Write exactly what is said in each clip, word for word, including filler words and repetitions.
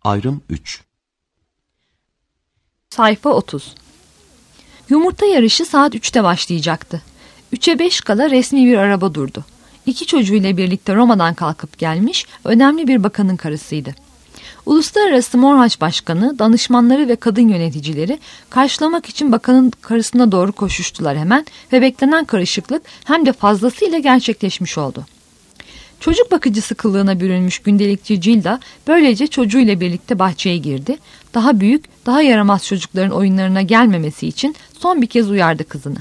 Ayrım üç. Sayfa otuz. Yumurta yarışı saat üçte başlayacaktı. Üçe beş kala resmi bir araba durdu. İki çocuğuyla birlikte Roma'dan kalkıp gelmiş önemli bir bakanın karısıydı. Uluslararası Morhaç Başkanı, danışmanları ve kadın yöneticileri karşılamak için bakanın karısına doğru koşuştular hemen ve beklenen karışıklık hem de fazlasıyla gerçekleşmiş oldu. Çocuk bakıcısı kılığına bürünmüş gündelikçi Cilda böylece çocuğuyla birlikte bahçeye girdi. Daha büyük, daha yaramaz çocukların oyunlarına gelmemesi için son bir kez uyardı kızını.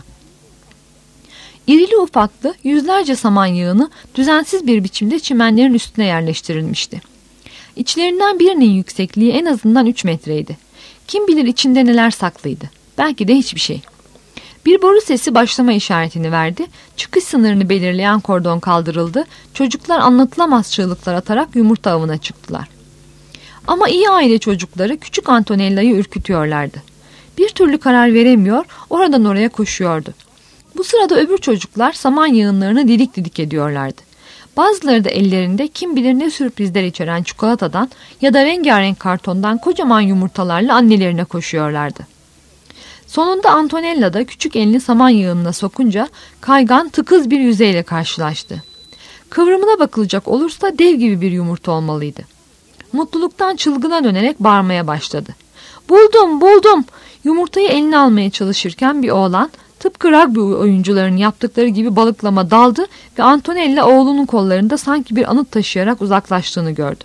İrili ufaklı yüzlerce saman yığını düzensiz bir biçimde çimenlerin üstüne yerleştirilmişti. İçlerinden birinin yüksekliği en azından üç metreydi. Kim bilir içinde neler saklıydı. Belki de hiçbir şey. Bir boru sesi başlama işaretini verdi. Çıkış sınırını belirleyen kordon kaldırıldı. Çocuklar anlatılamaz çığlıklar atarak yumurta avına çıktılar. Ama iyi aile çocukları küçük Antonella'yı ürkütüyorlardı. Bir türlü karar veremiyor, oradan oraya koşuyordu. Bu sırada öbür çocuklar saman yığınlarını didik didik ediyorlardı. Bazıları da ellerinde kim bilir ne sürprizler içeren çikolatadan ya da rengarenk kartondan kocaman yumurtalarla annelerine koşuyorlardı. Sonunda Antonella da küçük elini saman yığınına sokunca kaygan tıkız bir yüzeyle karşılaştı. Kıvrımına bakılacak olursa dev gibi bir yumurta olmalıydı. Mutluluktan çılgına dönerek bağırmaya başladı. "Buldum, buldum!" Yumurtayı eline almaya çalışırken bir oğlan tıpkı rugby oyuncularının yaptıkları gibi balıklama daldı ve Antonella oğlunun kollarında sanki bir anıt taşıyarak uzaklaştığını gördü.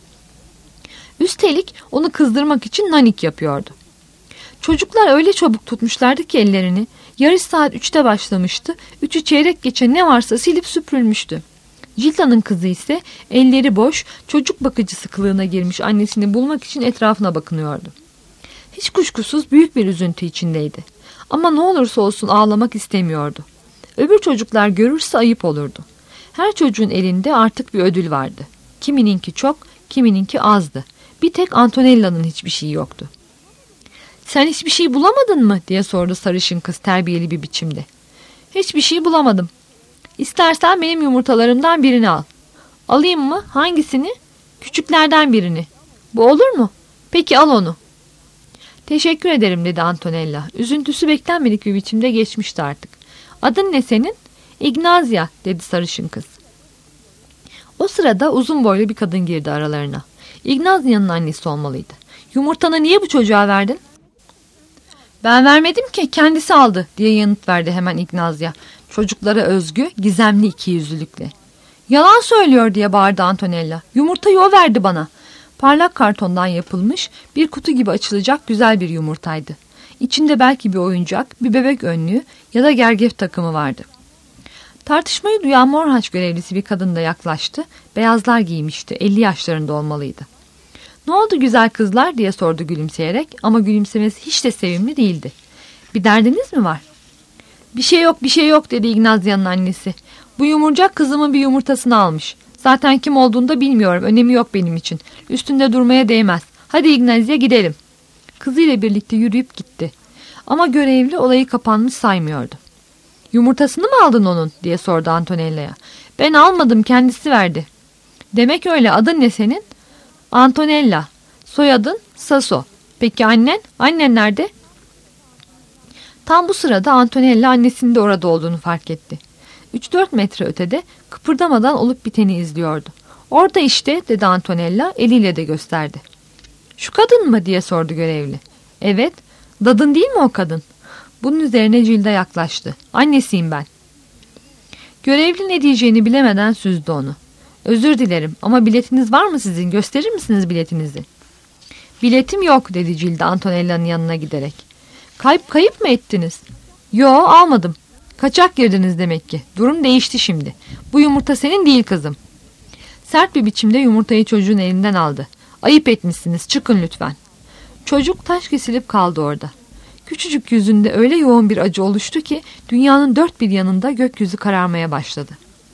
Üstelik onu kızdırmak için nanik yapıyordu. Çocuklar öyle çabuk tutmuşlardı ki ellerini, yarış saat üçte başlamıştı, üçü çeyrek geçe ne varsa silip süpürülmüştü. Cilda'nın kızı ise elleri boş, çocuk bakıcısı kılığına girmiş annesini bulmak için etrafına bakınıyordu. Hiç kuşkusuz büyük bir üzüntü içindeydi. Ama ne olursa olsun ağlamak istemiyordu. Öbür çocuklar görürse ayıp olurdu. Her çocuğun elinde artık bir ödül vardı. Kimininki çok, kimininki azdı. Bir tek Antonella'nın hiçbir şeyi yoktu. "Sen hiçbir şey bulamadın mı?" diye sordu sarışın kız terbiyeli bir biçimde. "Hiçbir şey bulamadım. İstersen benim yumurtalarımdan birini al." "Alayım mı? Hangisini?" "Küçüklerden birini." "Bu olur mu?" "Peki al onu." "Teşekkür ederim," dedi Antonella. Üzüntüsü beklenmedik bir biçimde geçmişti artık. "Adın ne senin?" "Ignazia," dedi sarışın kız. O sırada uzun boylu bir kadın girdi aralarına. Ignazia'nın annesi olmalıydı. "Yumurtanı niye bu çocuğa verdin?" "Ben vermedim ki, kendisi aldı," diye yanıt verdi hemen Ignazia. Çocuklara özgü, gizemli ikiyüzlülükle. "Yalan söylüyor," diye bağırdı Antonella. "Yumurtayı o verdi bana." Parlak kartondan yapılmış, bir kutu gibi açılacak güzel bir yumurtaydı. İçinde belki bir oyuncak, bir bebek önlüğü ya da gergef takımı vardı. Tartışmayı duyan Morhaç görevlisi bir kadın da yaklaştı. Beyazlar giymişti, elli yaşlarında olmalıydı. "Ne oldu güzel kızlar?" diye sordu gülümseyerek, ama gülümsemesi hiç de sevimli değildi. "Bir derdiniz mi var?" "Bir şey yok, bir şey yok," dedi Ignazia'nın annesi. "Bu yumurcak kızımın bir yumurtasını almış. Zaten kim olduğunu da bilmiyorum, önemi yok benim için. Üstünde durmaya değmez. Hadi Ignazia gidelim." Kızıyla birlikte yürüyüp gitti. Ama görevli olayı kapanmış saymıyordu. "Yumurtasını mı aldın onun?" diye sordu Antonella'ya. "Ben almadım, kendisi verdi." "Demek öyle, adın ne senin?" "Antonella." "Soyadın?" "Sasso." "Peki annen? Annen nerede?" Tam bu sırada Antonella annesinin de orada olduğunu fark etti. Üç dört metre ötede kıpırdamadan olup biteni izliyordu. "Orada işte," dedi Antonella, eliyle de gösterdi. "Şu kadın mı?" diye sordu görevli. "Evet." "Dadın değil mi o kadın?" Bunun üzerine Cilda yaklaştı. "Annesiyim ben." Görevli ne diyeceğini bilemeden süzdü onu. "Özür dilerim ama biletiniz var mı sizin? Gösterir misiniz biletinizi?" "Biletim yok," dedi Cilda Antonella'nın yanına giderek. "Kayıp kayıp mı ettiniz?" "Yo, almadım." "Kaçak girdiniz demek ki. Durum değişti şimdi. Bu yumurta senin değil kızım." Sert bir biçimde yumurtayı çocuğun elinden aldı. "Ayıp etmişsiniz, çıkın lütfen." Çocuk taş kesilip kaldı orada. Küçücük yüzünde öyle yoğun bir acı oluştu ki dünyanın dört bir yanında gökyüzü kararmaya başladı.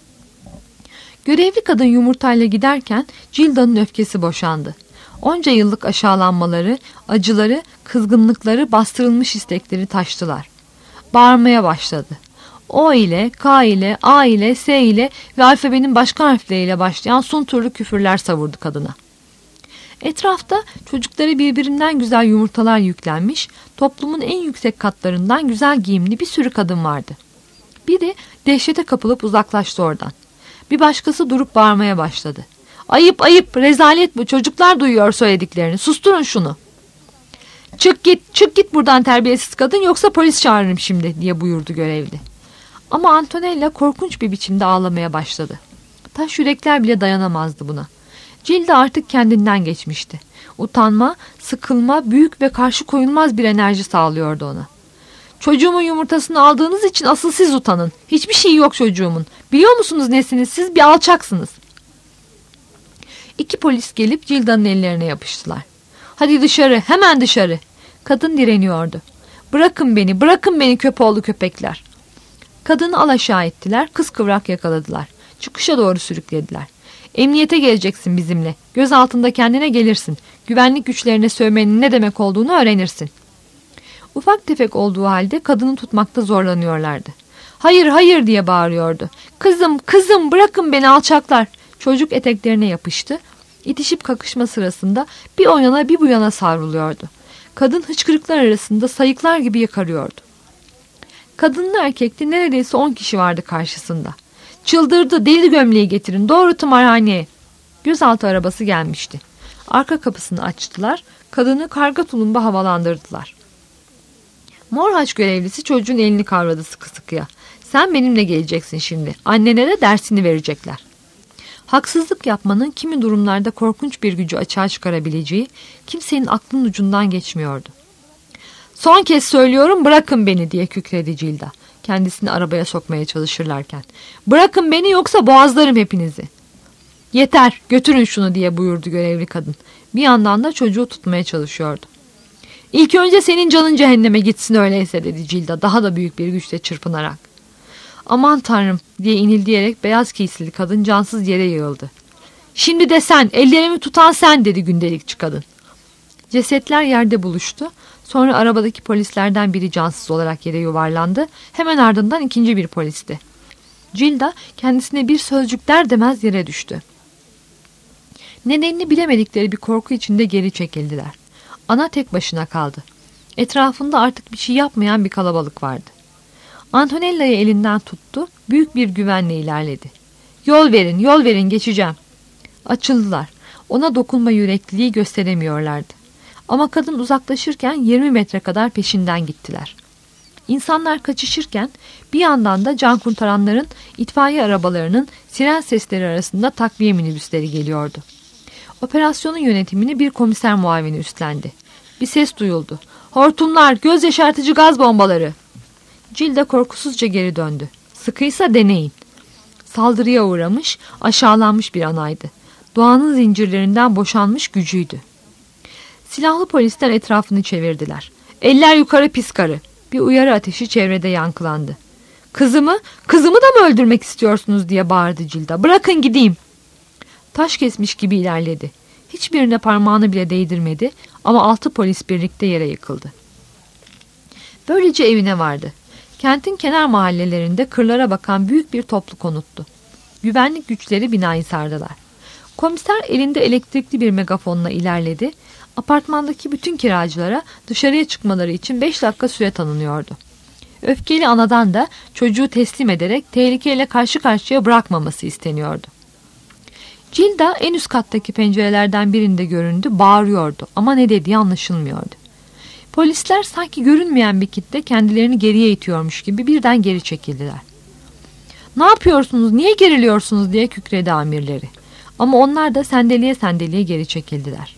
Görevli kadın yumurtayla giderken Cilda'nın öfkesi boşandı. Onca yıllık aşağılanmaları, acıları, kızgınlıkları, bastırılmış istekleri taştılar. Bağırmaya başladı. O ile, K ile, A ile, S ile ve alfabenin başka harfleriyle başlayan son türlü küfürler savurdu kadına. Etrafta çocukları birbirinden güzel yumurtalar yüklenmiş, toplumun en yüksek katlarından güzel giyimli bir sürü kadın vardı. Biri dehşete kapılıp uzaklaştı oradan. Bir başkası durup bağırmaya başladı. Ayıp ayıp, rezalet bu, çocuklar duyuyor söylediklerini, susturun şunu. Çık git, çık git buradan terbiyesiz kadın, yoksa polis çağırırım şimdi diye buyurdu görevli. Ama Antonella korkunç bir biçimde ağlamaya başladı. Taş yürekler bile dayanamazdı buna. Cilde artık kendinden geçmişti. Utanma, sıkılma, büyük ve karşı koyulmaz bir enerji sağlıyordu ona. Çocuğumun yumurtasını aldığınız için asıl siz utanın. Hiçbir şey yok çocuğumun. Biliyor musunuz nesiniz siz? Bir alçaksınız. İki polis gelip Cilda'nın ellerine yapıştılar. Hadi dışarı, hemen dışarı. Kadın direniyordu. Bırakın beni, bırakın beni köpoğlu köpekler. Kadını alaşağı ettiler, kıskıvrak yakaladılar. Çıkışa doğru sürüklediler. Emniyete geleceksin bizimle. Göz altında kendine gelirsin. Güvenlik güçlerine sövmenin ne demek olduğunu öğrenirsin. Ufak tefek olduğu halde kadını tutmakta zorlanıyorlardı. Hayır hayır diye bağırıyordu. Kızım kızım bırakın beni alçaklar. Çocuk eteklerine yapıştı. İtişip kakışma sırasında bir o yana bir bu yana savruluyordu. Kadın hıçkırıklar arasında sayıklar gibi yakarıyordu. Kadınlı erkekli neredeyse on kişi vardı karşısında. Çıldırdı, deli gömleği getirin, doğru tımarhaneye. Gözaltı arabası gelmişti. Arka kapısını açtılar, kadını karga tulumba havalandırdılar. Morhaç görevlisi çocuğun elini kavradı sıkı sıkıya. Sen benimle geleceksin şimdi. Annene de dersini verecekler. Haksızlık yapmanın kimi durumlarda korkunç bir gücü açığa çıkarabileceği kimsenin aklının ucundan geçmiyordu. Son kez söylüyorum, bırakın beni diye kükredi Cilda, kendisini arabaya sokmaya çalışırlarken. Bırakın beni, yoksa boğazlarım hepinizi. Yeter, götürün şunu diye buyurdu görevli kadın. Bir yandan da çocuğu tutmaya çalışıyordu. İlk önce senin canın cehenneme gitsin öyleyse dedi Cilda daha da büyük bir güçle çırpınarak. Aman tanrım diye inildiyerek beyaz giysili kadın cansız yere yığıldı. Şimdi de sen, ellerimi tutan sen dedi gündelikçi kadın. Cesetler yerde buluştu. Sonra arabadaki polislerden biri cansız olarak yere yuvarlandı. Hemen ardından ikinci bir polisti. Cilda kendisine bir sözcük der demez yere düştü. Nedenini bilemedikleri bir korku içinde geri çekildiler. Ana tek başına kaldı. Etrafında artık bir şey yapmayan bir kalabalık vardı. Antonella'yı elinden tuttu, büyük bir güvenle ilerledi. Yol verin, yol verin, geçeceğim. Açıldılar. Ona dokunma yürekliliği gösteremiyorlardı. Ama kadın uzaklaşırken yirmi metre kadar peşinden gittiler. İnsanlar kaçışırken bir yandan da can kurtaranların, itfaiye arabalarının siren sesleri arasında takviye minibüsleri geliyordu. Operasyonun yönetimini bir komiser muavini üstlendi. Bir ses duyuldu. Hortumlar, göz yaşartıcı gaz bombaları. Cilda korkusuzca geri döndü. Sıkıysa deneyin. Saldırıya uğramış, aşağılanmış bir anaydı. Doğanın zincirlerinden boşanmış gücüydü. Silahlı polisler etrafını çevirdiler. Eller yukarı pis karı. Bir uyarı ateşi çevrede yankılandı. Kızımı, kızımı da mı öldürmek istiyorsunuz diye bağırdı Cilda. Bırakın gideyim. Taş kesmiş gibi ilerledi. Hiçbirine parmağını bile değdirmedi ama altı polis birlikte yere yıkıldı. Böylece evine vardı. Kentin kenar mahallelerinde kırlara bakan büyük bir toplu konuttu. Güvenlik güçleri binayı sardılar. Komiser elinde elektrikli bir megafonla ilerledi. Apartmandaki bütün kiracılara dışarıya çıkmaları için beş dakika süre tanınıyordu. Öfkeli anadan da çocuğu teslim ederek tehlikeyle karşı karşıya bırakmaması isteniyordu. Cilda en üst kattaki pencerelerden birinde göründü, bağırıyordu ama ne dediği anlaşılmıyordu. Polisler sanki görünmeyen bir kitle kendilerini geriye itiyormuş gibi birden geri çekildiler. Ne yapıyorsunuz, niye geriliyorsunuz diye kükredi amirleri. Ama onlar da sendeliye sendeliye geri çekildiler.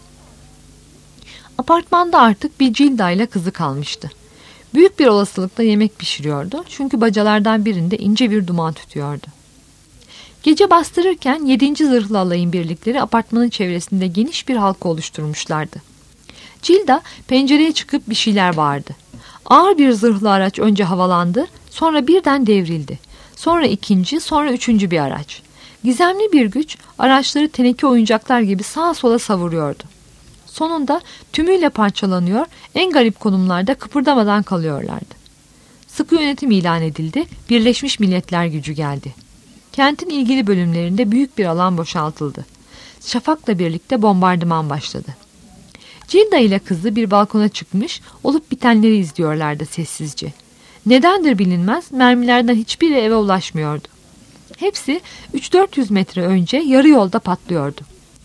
Apartmanda artık bir Cilda ile kızı kalmıştı. Büyük bir olasılıkla yemek pişiriyordu çünkü bacalardan birinde ince bir duman tütüyordu. Gece bastırırken yedinci zırhlı alayın birlikleri apartmanın çevresinde geniş bir halka oluşturmuşlardı. Cilda pencereye çıkıp bir şeyler bağırdı. Ağır bir zırhlı araç önce havalandı, sonra birden devrildi. Sonra ikinci, sonra üçüncü bir araç. Gizemli bir güç araçları teneke oyuncaklar gibi sağa sola savuruyordu. Sonunda tümüyle parçalanıyor, en garip konumlarda kıpırdamadan kalıyorlardı. Sıkı yönetim ilan edildi, Birleşmiş Milletler gücü geldi. Kentin ilgili bölümlerinde büyük bir alan boşaltıldı. Şafak'la birlikte bombardıman başladı. Cilda ile kızı bir balkona çıkmış, olup bitenleri izliyorlardı sessizce. Nedendir bilinmez, mermilerden hiçbiri eve ulaşmıyordu. Hepsi üç dört yüz metre önce yarı yolda patlıyordu.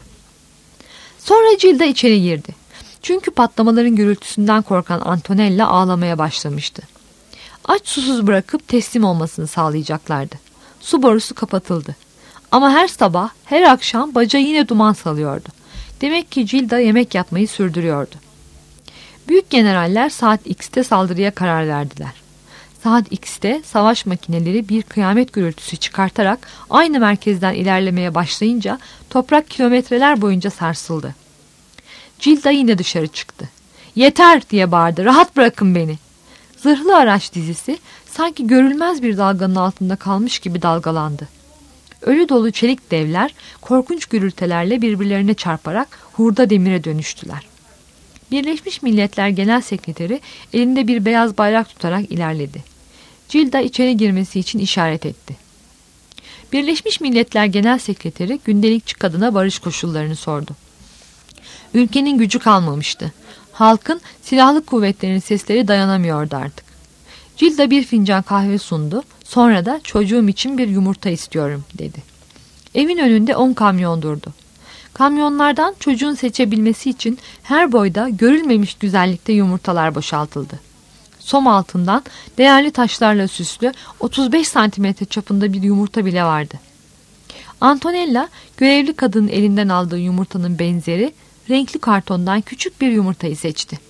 Sonra Cilda içeri girdi. Çünkü patlamaların gürültüsünden korkan Antonella ağlamaya başlamıştı. Aç susuz bırakıp teslim olmasını sağlayacaklardı. Su borusu kapatıldı. Ama her sabah, her akşam baca yine duman salıyordu. Demek ki Cilda yemek yapmayı sürdürüyordu. Büyük generaller saat X'te saldırıya karar verdiler. Saat X'te savaş makineleri bir kıyamet gürültüsü çıkartarak aynı merkezden ilerlemeye başlayınca toprak kilometreler boyunca sarsıldı. Cilda yine dışarı çıktı. "Yeter!" diye bağırdı. "Rahat bırakın beni!" Zırhlı araç dizisi sanki görülmez bir dalganın altında kalmış gibi dalgalandı. Ölü dolu çelik devler korkunç gürültelerle birbirlerine çarparak hurda demire dönüştüler. Birleşmiş Milletler Genel Sekreteri elinde bir beyaz bayrak tutarak ilerledi. Cilda içeri girmesi için işaret etti. Birleşmiş Milletler Genel Sekreteri gündelikçi kadına barış koşullarını sordu. Ülkenin gücü kalmamıştı. Halkın, silahlı kuvvetlerin sesleri dayanamıyordu artık. Cilda bir fincan kahve sundu. Sonra da "Çocuğum için bir yumurta istiyorum" dedi. Evin önünde on kamyon durdu. Kamyonlardan çocuğun seçebilmesi için her boyda görülmemiş güzellikte yumurtalar boşaltıldı. Som altından değerli taşlarla süslü otuz beş santimetre çapında bir yumurta bile vardı. Antonella görevli kadının elinden aldığı yumurtanın benzeri renkli kartondan küçük bir yumurtayı seçti.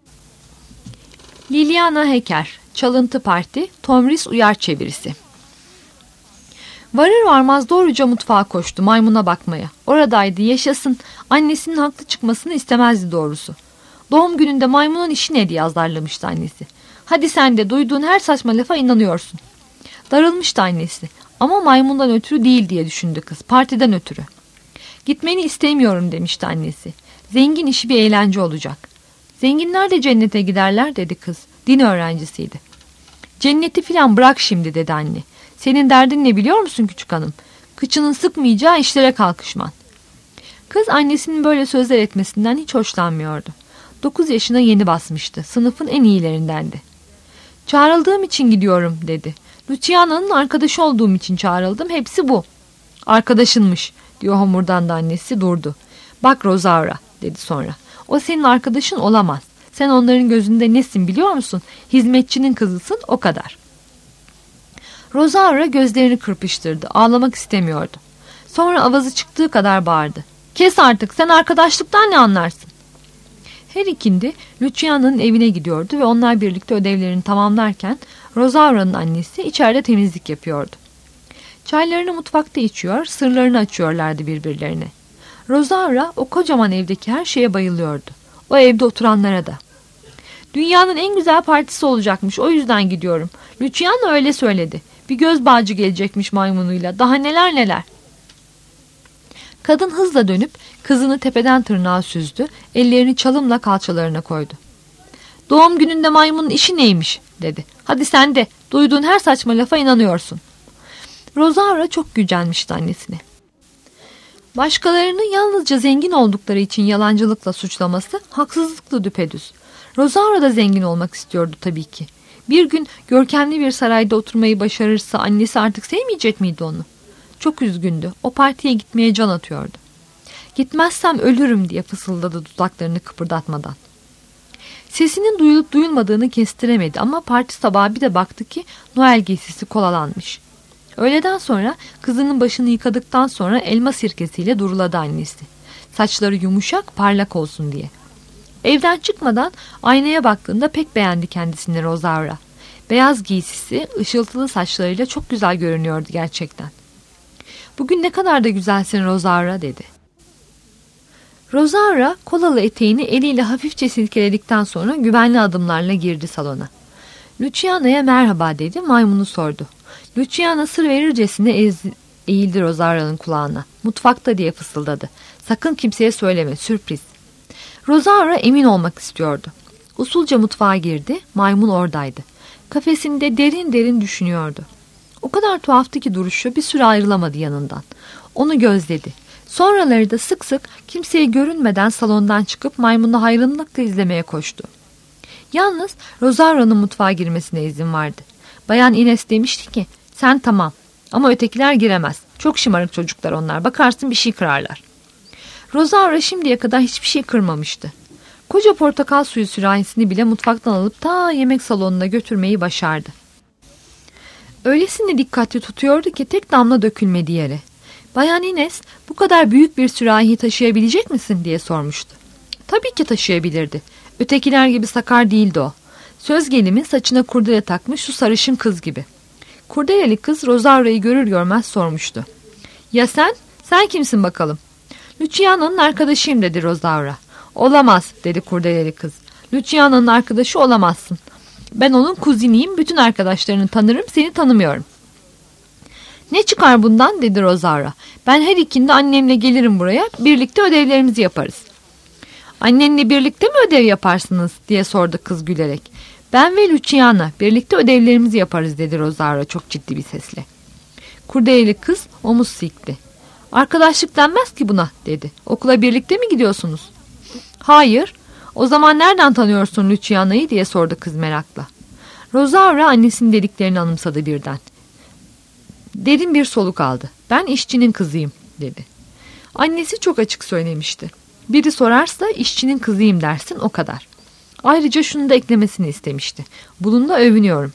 Liliana Hecker, Çalıntı Parti, Tomris Uyar çevirisi. Varır varmaz doğruca mutfağa koştu maymuna bakmaya. Oradaydı, yaşasın. Annesinin haklı çıkmasını istemezdi doğrusu. Doğum gününde maymunun işi ne diye azarlamıştı annesi. "Hadi sen de duyduğun her saçma lafa inanıyorsun." Darılmıştı annesi. Ama maymundan ötürü değil diye düşündü kız. Partiden ötürü. "Gitmeni istemiyorum" demişti annesi. "Zengin işi bir eğlence olacak." "Zenginler de cennete giderler" dedi kız. Din öğrencisiydi. "Cenneti filan bırak şimdi" dedi anne. "Senin derdin ne biliyor musun küçük hanım? Kıçının sıkmayacağı işlere kalkışman." Kız annesinin böyle sözler etmesinden hiç hoşlanmıyordu. Dokuz yaşına yeni basmıştı. Sınıfın en iyilerindendi. "Çağrıldığım için gidiyorum" dedi. "Luciana'nın arkadaşı olduğum için çağrıldım. Hepsi bu." "Arkadaşınmış" diyor homurdandı annesi, durdu. "Bak Rosaura" dedi sonra. "O senin arkadaşın olamaz. Sen onların gözünde nesin biliyor musun? Hizmetçinin kızısın, o kadar." Rosaura gözlerini kırpıştırdı. Ağlamak istemiyordu. Sonra avazı çıktığı kadar bağırdı. "Kes artık, sen arkadaşlıktan ne anlarsın?" Her ikindi Luciana'nın evine gidiyordu ve onlar birlikte ödevlerini tamamlarken Rosaura'nın annesi içeride temizlik yapıyordu. Çaylarını mutfakta içiyor, sırlarını açıyorlardı birbirlerine. Rosaura o kocaman evdeki her şeye bayılıyordu. O evde oturanlara da. "Dünyanın en güzel partisi olacakmış, o yüzden gidiyorum. Luciana öyle söyledi. Bir göz bağcı gelecekmiş maymunuyla. Daha neler neler." Kadın hızla dönüp kızını tepeden tırnağa süzdü, ellerini çalımla kalçalarına koydu. "Doğum gününde maymunun işi neymiş?" dedi. "Hadi sen de, duyduğun her saçma lafa inanıyorsun." Rosaura çok gücenmişti annesine. Başkalarını yalnızca zengin oldukları için yalancılıkla suçlaması haksızlıklı düpedüz. Rosaura da zengin olmak istiyordu tabii ki. Bir gün görkemli bir sarayda oturmayı başarırsa annesi artık sevmeyecek miydi onu? Çok üzgündü. O partiye gitmeye can atıyordu. "Gitmezsem ölürüm" diye fısıldadı dudaklarını kıpırdatmadan. Sesinin duyulup duyulmadığını kestiremedi ama parti sabahı bir de baktı ki Noel giysisi kolalanmış. Öğleden sonra kızının başını yıkadıktan sonra elma sirkesiyle duruladı annesi. Saçları yumuşak, parlak olsun diye. Evden çıkmadan aynaya baktığında pek beğendi kendisini Rosaura. Beyaz giysisi, ışıltılı saçlarıyla çok güzel görünüyordu gerçekten. "Bugün ne kadar da güzelsin Rosaura" dedi. Rosaura kolalı eteğini eliyle hafifçe silkeledikten sonra güvenli adımlarla girdi salona. Luciana'ya merhaba dedi, maymunu sordu. Luciana sır verircesine eğildi Rosaura'nın kulağına. "Mutfakta" diye fısıldadı. "Sakın kimseye söyleme, sürpriz." Rosaura emin olmak istiyordu. Usulca mutfağa girdi, maymun oradaydı. Kafesinde derin derin düşünüyordu. O kadar tuhaftı ki duruşu, bir süre ayrılamadı yanından. Onu gözledi. Sonraları da sık sık kimseye görünmeden salondan çıkıp maymunu hayranlıkla izlemeye koştu. Yalnız Rosaura'nın mutfağa girmesine izin vardı. Bayan Ines demişti ki, sen tamam ama ötekiler giremez. Çok şımarık çocuklar onlar, bakarsın bir şey kırarlar. Rosaura şimdiye kadar hiçbir şey kırmamıştı. Koca portakal suyu sürahisini bile mutfaktan alıp ta yemek salonuna götürmeyi başardı. Öylesine dikkatli tutuyordu ki tek damla dökülmedi yere. Bayan Ines, bu kadar büyük bir sürahiyi taşıyabilecek misin diye sormuştu. Tabii ki taşıyabilirdi. Ötekiler gibi sakar değildi o. Söz gelimi saçına kurdele takmış şu sarışın kız gibi. Kurdeleli kız Rosaura'yı görür görmez sormuştu. Ya sen? Sen kimsin bakalım? Luciano'nun arkadaşıyım dedi Rosaura. Olamaz dedi kurdeleli kız. Luciano'nun arkadaşı olamazsın. Ben onun kuziniyim, bütün arkadaşlarını tanırım, seni tanımıyorum. Ne çıkar bundan dedi Rosaura. Ben her ikindi annemle gelirim buraya, birlikte ödevlerimizi yaparız. Annenle birlikte mi ödev yaparsınız diye sordu kız gülerek. Ben ve Luciano birlikte ödevlerimizi yaparız dedi Rosaura çok ciddi bir sesle. Kurdeleli kız omuz silkti. Arkadaşlık denmez ki buna dedi. Okula birlikte mi gidiyorsunuz? Hayır. O zaman nereden tanıyorsun Luciano'yu diye sordu kız merakla. Rosaura annesinin dediklerini anımsadı birden. Derin bir soluk aldı. Ben işçinin kızıyım dedi. Annesi çok açık söylemişti. Biri sorarsa işçinin kızıyım dersin, o kadar. Ayrıca şunu da eklemesini istemişti. Bununla övünüyorum.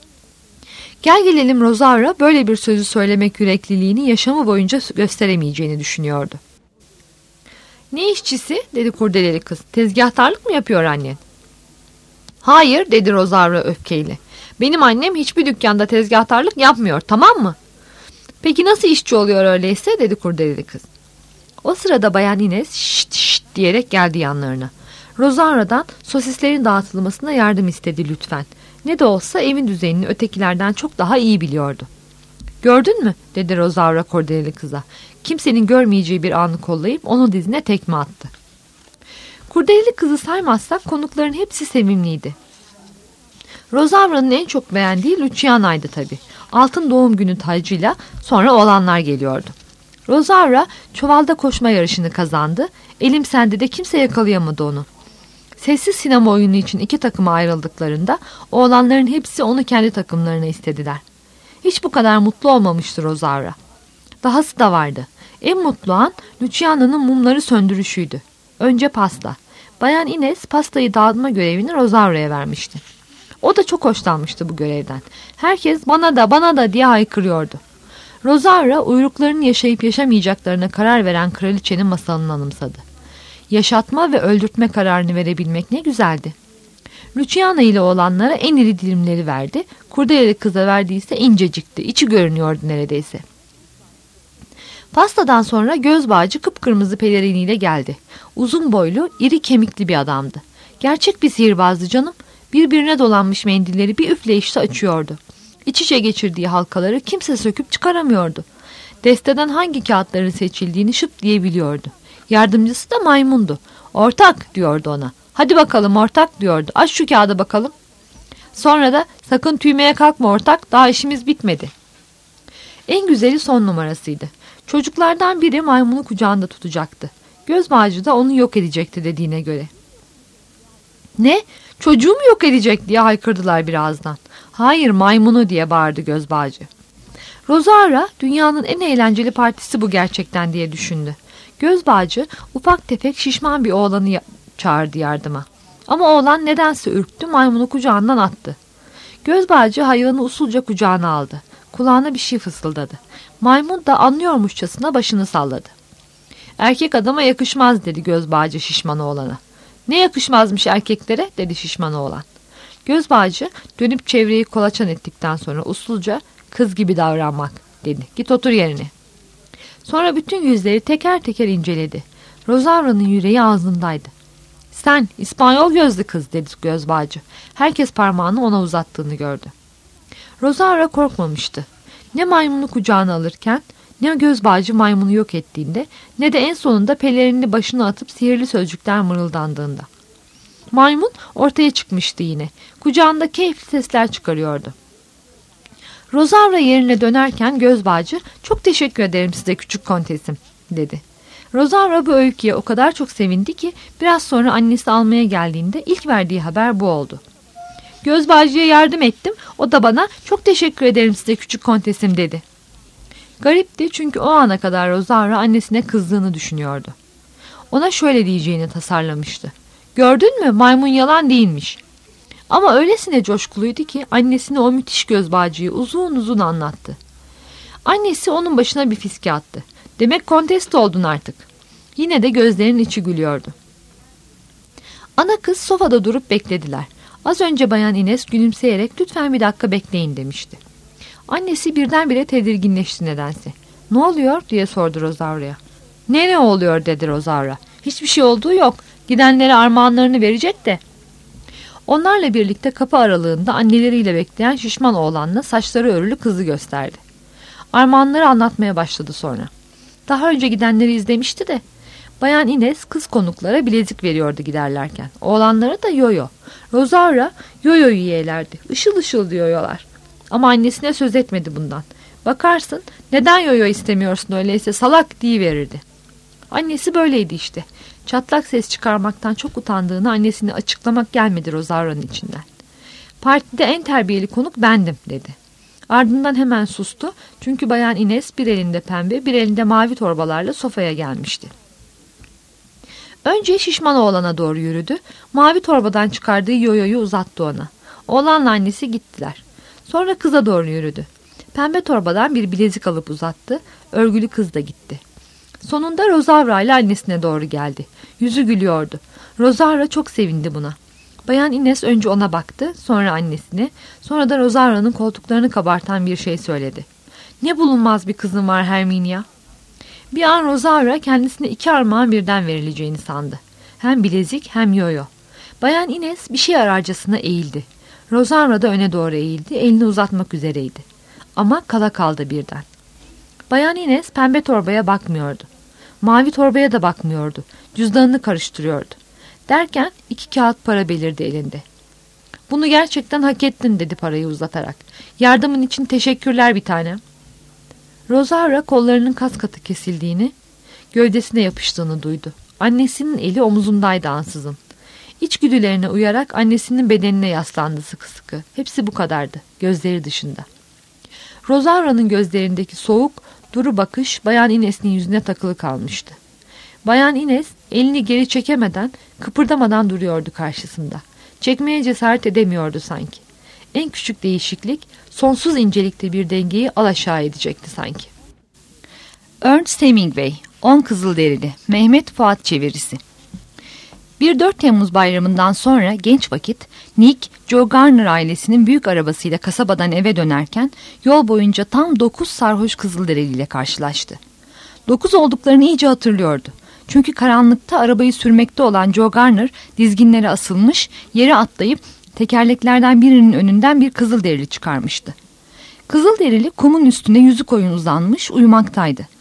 Gel gelelim Rosaura böyle bir sözü söylemek yürekliliğini yaşamı boyunca gösteremeyeceğini düşünüyordu. Ne işçisi dedi kurdeleli kız. Tezgahtarlık mı yapıyor annen? Hayır dedi Rosaura öfkeyle. Benim annem hiçbir dükkanda tezgahtarlık yapmıyor, tamam mı? Peki nasıl işçi oluyor öyleyse dedi kurdeleli kız. O sırada Bayan Ines şşt şşt diyerek geldi yanlarına. Rosaura'dan sosislerin dağıtılmasına yardım istedi lütfen. Ne de olsa evin düzenini ötekilerden çok daha iyi biliyordu. Gördün mü dedi Rosaura kurdeleli kıza. Kimsenin görmeyeceği bir anı kollayıp onun dizine tekme attı. Kurdeleli kızı saymazsak konukların hepsi sevimliydi. Rosaura'nın en çok beğendiği Luciano'ydu tabii. Altın doğum günü tacıyla sonra oğlanlar geliyordu. Rosaura çuvalda koşma yarışını kazandı. Elim sende de kimse yakalayamadı onu. Sessiz sinema oyunu için iki takıma ayrıldıklarında oğlanların hepsi onu kendi takımlarına istediler. Hiç bu kadar mutlu olmamıştı Rosaura. Dahası da vardı. En mutlu an Luciano'nun mumları söndürüşüydü. Önce pasta. Bayan Ines pastayı dağıtma görevini Rosaura'ya vermişti. O da çok hoşlanmıştı bu görevden. Herkes bana da bana da diye haykırıyordu. Rosaura uyruklarının yaşayıp yaşamayacaklarına karar veren kraliçenin masalını anımsadı. Yaşatma ve öldürtme kararını verebilmek ne güzeldi. Luciano ile olanlara en iri dilimleri verdi. Kurdeleli kıza verdiyse incecikti. İçi görünüyordu neredeyse. Pastadan sonra göz bağcı kıpkırmızı peleriniyle geldi. Uzun boylu, iri kemikli bir adamdı. Gerçek bir sihirbazdı canım. Birbirine dolanmış mendilleri bir üfleyişte açıyordu. İç içe geçirdiği halkaları kimse söküp çıkaramıyordu. Desteden hangi kağıtların seçildiğini şıp diyebiliyordu. Yardımcısı da maymundu. Ortak diyordu ona. Hadi bakalım ortak diyordu. Aç şu kağıda bakalım. Sonra da sakın tüymeye kalkma ortak, daha işimiz bitmedi. En güzeli son numarasıydı. Çocuklardan biri maymunu kucağında tutacaktı. Göz bağcı da onu yok edecekti dediğine göre. Ne? Çocuğu mu yok edecek diye haykırdılar birazdan. Hayır maymunu diye bağırdı göz bağcı. Rosaura dünyanın en eğlenceli partisi bu gerçekten diye düşündü. Göz bağcı ufak tefek şişman bir oğlanı ya- çağırdı yardıma. Ama oğlan nedense ürktü, maymunu kucağından attı. Göz bağcı hayvanı usulca kucağına aldı. Kulağına bir şey fısıldadı. Maymun da anlıyormuşçasına başını salladı. Erkek adama yakışmaz dedi göz bağcı şişman oğlana. Ne yakışmazmış erkeklere dedi şişman oğlan. Göz bağcı dönüp çevreyi kolaçan ettikten sonra usulca kız gibi davranmak dedi. Git otur yerine. Sonra bütün yüzleri teker teker inceledi. Rosaura'nın yüreği ağzındaydı. Sen İspanyol gözlü kız dedi göz bağcı. Herkes parmağını ona uzattığını gördü. Rosaura korkmamıştı. Ne maymunu kucağına alırken, ne göz bağcı maymunu yok ettiğinde, ne de en sonunda pelerini başına atıp sihirli sözcükler mırıldandığında. Maymun ortaya çıkmıştı yine. Kucağında keyifli sesler çıkarıyordu. Rosaura yerine dönerken göz bağcı, çok teşekkür ederim size küçük kontesim dedi. Rosaura bu öyküye o kadar çok sevindi ki biraz sonra annesi almaya geldiğinde ilk verdiği haber bu oldu. Gözbağcıya yardım ettim, o da bana çok teşekkür ederim size küçük kontesim dedi. Garipti çünkü o ana kadar Rosaura annesine kızdığını düşünüyordu. Ona şöyle diyeceğini tasarlamıştı. Gördün mü, maymun yalan değilmiş. Ama öylesine coşkuluydu ki annesine o müthiş gözbağcıyı uzun uzun anlattı. Annesi onun başına bir fiske attı. Demek kontest oldun artık. Yine de gözlerinin içi gülüyordu. Ana kız sofada durup beklediler. Az önce Bayan Ines gülümseyerek lütfen bir dakika bekleyin demişti. Annesi birdenbire tedirginleşti nedense. Ne oluyor diye sordu Rosaura'ya. Ne ne oluyor dedi Rosaura. Hiçbir şey olduğu yok. Gidenlere armağanlarını verecek de. Onlarla birlikte kapı aralığında anneleriyle bekleyen şişman oğlanla saçları örülü kızı gösterdi. Armağanları anlatmaya başladı sonra. Daha önce gidenleri izlemişti de. Bayan Ines kız konuklara bilezik veriyordu giderlerken. Oğlanlara da yoyo. Rosaura yoyoyu yeğlerdi. Işıl ışıl yoyolar. Ama annesine söz etmedi bundan. Bakarsın neden yoyo istemiyorsun öyleyse salak diyiverirdi. Annesi böyleydi işte. Çatlak ses çıkarmaktan çok utandığını annesine açıklamak gelmedi Rosaura'nın içinden. Partide en terbiyeli konuk bendim dedi. Ardından hemen sustu çünkü Bayan Ines bir elinde pembe bir elinde mavi torbalarla sofaya gelmişti. Önce şişman oğlana doğru yürüdü. Mavi torbadan çıkardığı yoyoyu uzattı ona. Oğlanla annesi gittiler. Sonra kıza doğru yürüdü. Pembe torbadan bir bilezik alıp uzattı. Örgülü kız da gitti. Sonunda Rosaura ile annesine doğru geldi. Yüzü gülüyordu. Rosaura çok sevindi buna. Bayan Ines önce ona baktı, sonra annesine, sonra da Rosaura'nın koltuklarını kabartan bir şey söyledi. Ne bulunmaz bir kızın var Herminia. Bir an Rosaura kendisine iki armağan birden verileceğini sandı. Hem bilezik hem yoyo. Bayan Ines bir şey ararcasına eğildi. Rosaura da öne doğru eğildi, elini uzatmak üzereydi. Ama kala kaldı birden. Bayan Ines pembe torbaya bakmıyordu. Mavi torbaya da bakmıyordu. Cüzdanını karıştırıyordu. Derken iki kağıt para belirdi elinde. Bunu gerçekten hak ettin dedi parayı uzatarak. Yardımın için teşekkürler bir tanem. Rosaura kollarının kas katı kesildiğini, gövdesine yapıştığını duydu. Annesinin eli omuzundaydı ansızın. İçgüdülerine uyarak annesinin bedenine yaslandı sıkı sıkı. Hepsi bu kadardı, gözleri dışında. Rosaura'nın gözlerindeki soğuk, duru bakış Bayan Ines'in yüzüne takılı kalmıştı. Bayan Ines elini geri çekemeden, kıpırdamadan duruyordu karşısında. Çekmeye cesaret edemiyordu sanki. En küçük değişiklik, sonsuz incelikte bir dengeyi alaşağı edecekti sanki. Ernest Hemingway, On Kızılderili, Mehmet Fuat çevirisi. Bir dört Temmuz bayramından sonra genç vakit Nick, Joe Garner ailesinin büyük arabasıyla kasabadan eve dönerken yol boyunca tam dokuz sarhoş Kızılderili ile karşılaştı. Dokuz olduklarını iyice hatırlıyordu. Çünkü karanlıkta arabayı sürmekte olan Joe Garner dizginlere asılmış, yere atlayıp tekerleklerden birinin önünden bir Kızılderili çıkarmıştı. Kızılderili kumun üstüne yüzü koyun uzanmış uyumaktaydı.